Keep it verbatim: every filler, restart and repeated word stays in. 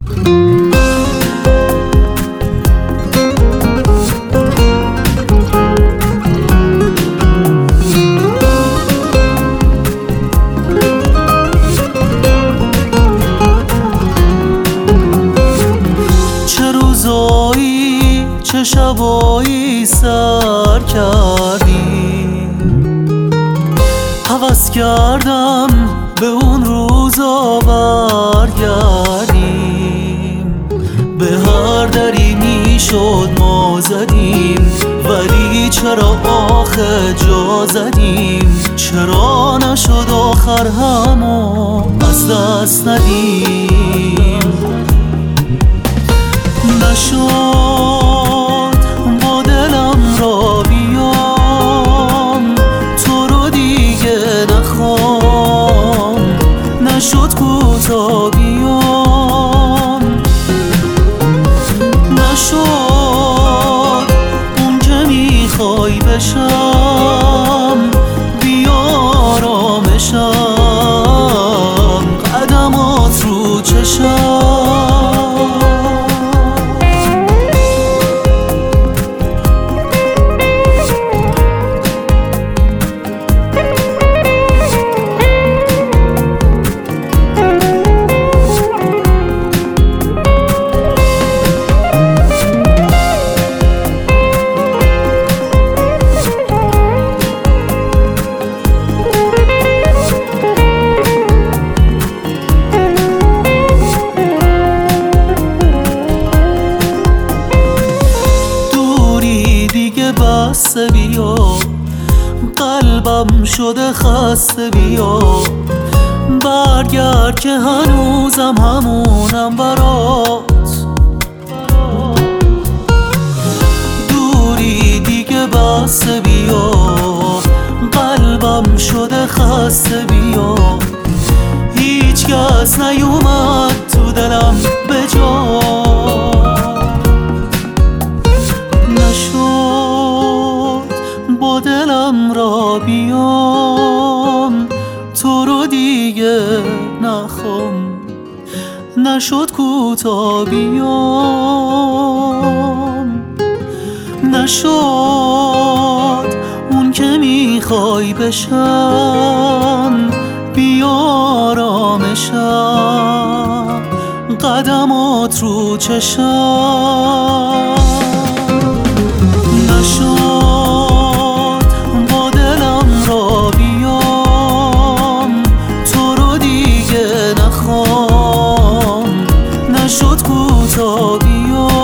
چه شبایی سر کردی، هوس کردم به اون روزا برگردیم. به هر دری میشد ما زدیم، ولی چرا آخه جا زدیم؟ چرا نشد آخر همو از دست ندیم؟ نشد با دلم را بیام، تو رو دیگه نخوام. نشد کوتا بیام، نشد اون که میخوای بشم. بیارامشم قدمات رو چشم. بسته بیا، قلبم شده خسته بیا. برگرد که هنوزم همونم برات. دوری دیگه بسته بیا، قلبم شده خسته بیا. هیچ کس نیومد تو دلم به جا. با دلم را بیام، تو رو دیگه نخوام. نشد کوتا بیام، نشد اون که میخوای بشم. بیارامشم قدمات رو چشم. نشد شد کوتا بیام.